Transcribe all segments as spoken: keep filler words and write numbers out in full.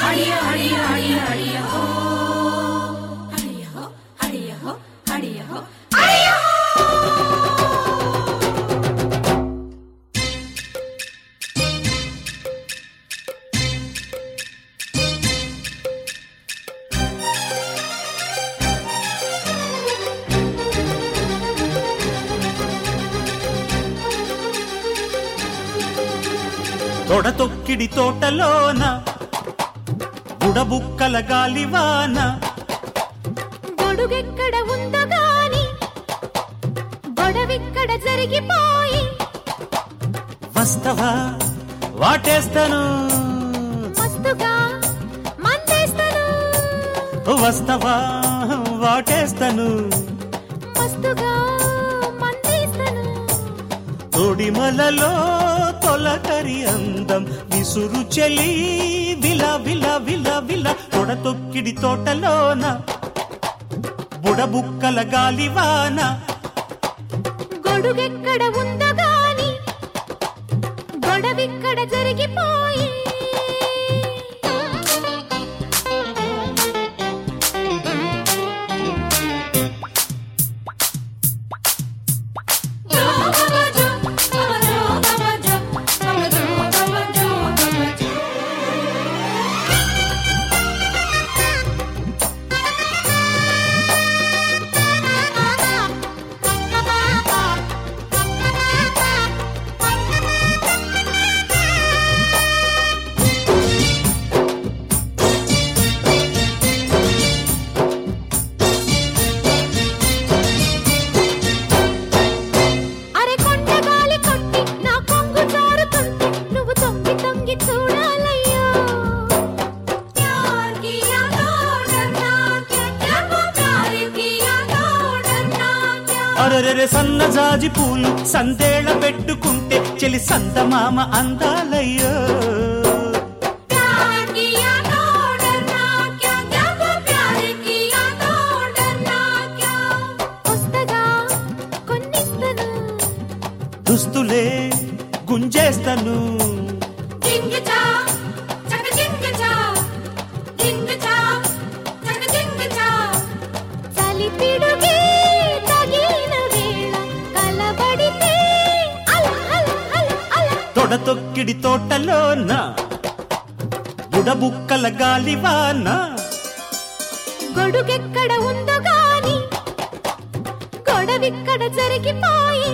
తొడతొక్కిడి తోటలోన బుడబుక్కల గాలివాన గొడుగెక్కడ ఉందో గాని గొడవిక్కడ జరిగిపోయి వస్తవా వాటేస్తాను మస్తుగా మందేస్తాను వస్తవా వాటేస్తాను మస్తుగా మందేస్తాను తొడిమలలో తొలకరి అందం విసురు చెలి విల విల విల విల తొడతొక్కిడి తోటలోన బుడబుక్కల గాలివాన గొడుగెక్కడ ఉందో గాని గొడవిక్కడ జరిగిపోయి అరెరెరె సన్నజాజి పూలు సందేళ పెట్టుకుంటే చెలి సందమామ అందాలయ్యో దుస్తులే గుంజేస్తాను తొడతొక్కిడి తోటలోన బుడబుక్కల గాలివాన గొడుగెక్కడ ఉందో గాని గొడవిక్కడ జరిగిపోయి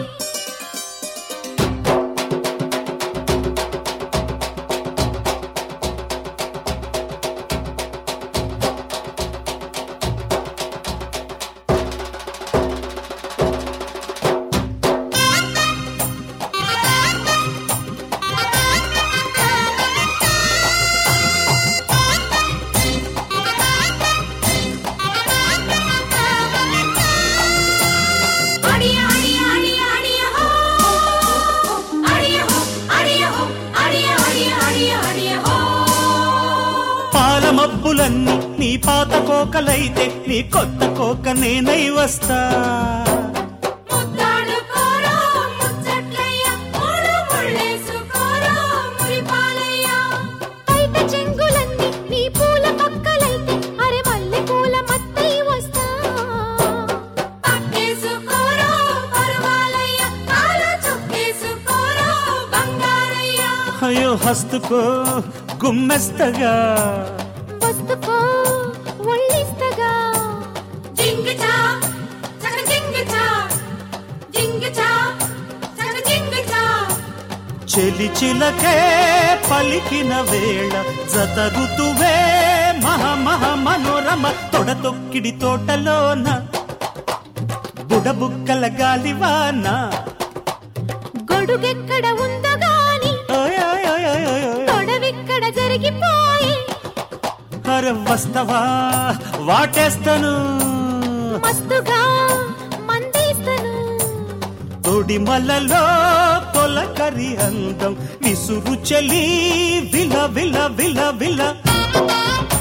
మబ్బులన్నీ నీ పాత కోకలైతే నీ కొత్త కోక నేనై వస్తా అయ్యో హస్తుకో గుమ్మెస్తగా వస్తుకో ఒళ్ళిస్తగా జింగిచా చక జింగిచా జింగిచా చక జింగిచా చెలి చిలకే పలికిన వేళ జత ఋతువే మహ మహ మనోరమ తొడతొక్కిడి తోటలోన బుడబుక్కల గాలివాన గొడుగెక్కడ ఉందో గాని గొడవిక్కడ జరిగిపోయి అరే వస్తవా వాటేస్తాను మస్తుగా మందేస్తాను తొడిమలలో తొలకరి అందం విసురు చెలి విల విల విల విల